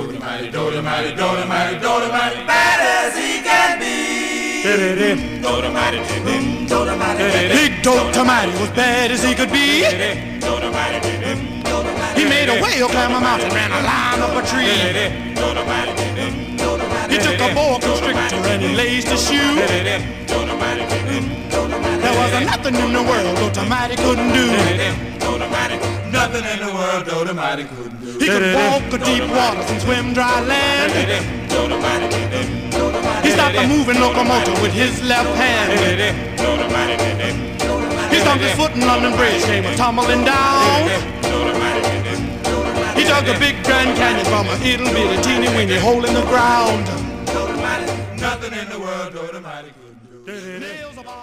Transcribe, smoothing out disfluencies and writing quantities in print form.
Dodamite, Dodamite, Dodamite, Dodamite, bad as he can be. Dodamite, Dodamite, Big Dodamite was bad as he could be. He made a whale climb a mountain, ran a line up a tree. He took a boa constrictor and he laced his shoe. There was nothing in the world Dodamite couldn't do. Nothing in the world Dodamite couldn't do. He could walk the deep waters and swim dry land. He stopped a moving locomotive with his left hand. He stomped his foot and London Bridge came tumbling down. He dug the big Grand Canyon from a little bitty teeny weeny hole in the ground. Nothing in the world Dodamite couldn't do.